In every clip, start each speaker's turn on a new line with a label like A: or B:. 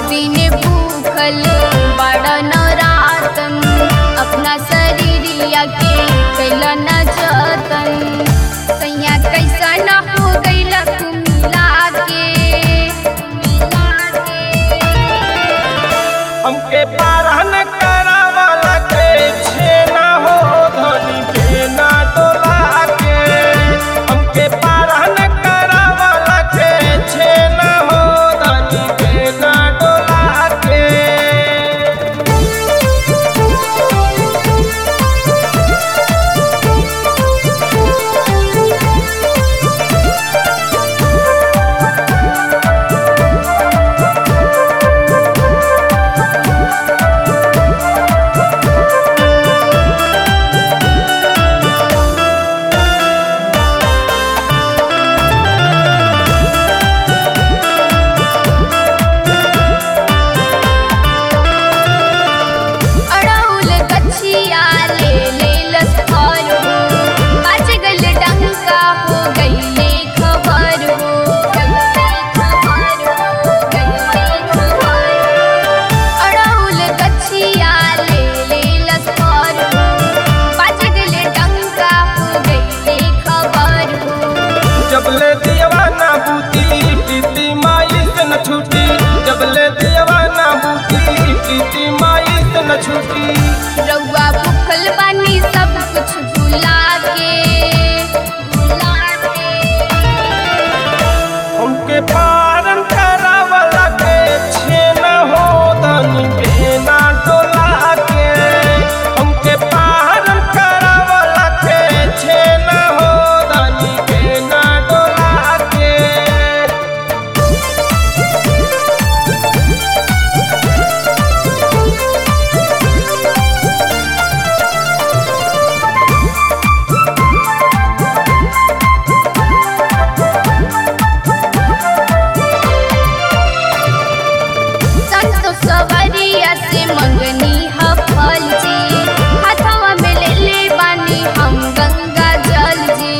A: दिन भूखल बड़न रातन अपना शरीरिया के कैला न जतन सैया कैसा न हो गईला तू मिला के
B: हमके पारन करावला के छेना हो धनी बेना डोला के हमके पारन करावला के छेना हो धनी बेना डोला के जबले दीवाना बूती प्रीति माई से न छूटी जबले दीवाना बूती प्रीति माई से न छूटी
A: रउआ भूखल बानी सब कुछ भुला के
B: हमके पारन करावला के छेना हो धनी बेना डोला के हमके पारन करावला के छेना हो धनी बेना डोला के
A: सवरिया से मंगनी ह फल जी हाथवा में ले ले बानी हम गंगा जल जी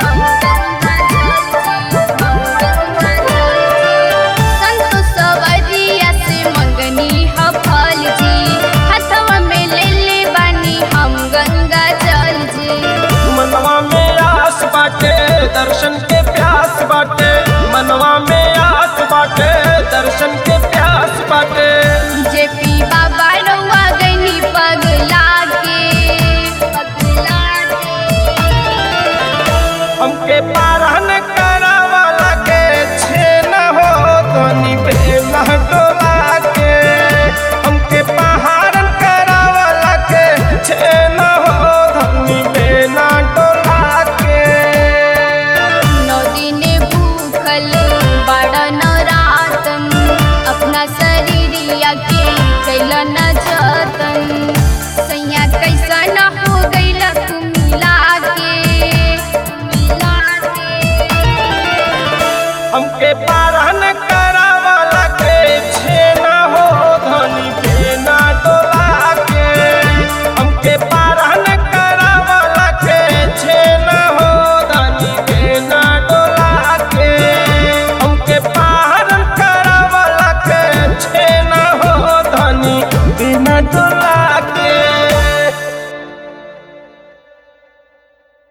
A: संत सवरिया से मंगनी ह फल जी हाथवा में ले ले बानी हम गंगा जल जी
B: मनवा में आस बाटे दर्शन के प्यास बाटे मनवा में आस बाटे दर्शन के प्यास बाटे
A: जेपी बाबा रउआ गईनी पगला के
B: हमके पारन करावला के छेना हो धनी बेना डोला के हमके पारन करावला के छेना हो धनी बेना डोला के
A: 9 दिन भूखल बड़न रातन अपना शरीरिया के कैला न जतन सैया कैसा न हो गईला तू मिला के
B: हमके पारन करावला के छेना हो धनी बेना डोला के हमके पारन करावला के छेना हो धनी बेना डोला के हमके पारन करावला के छेना हो धनी बेना डोला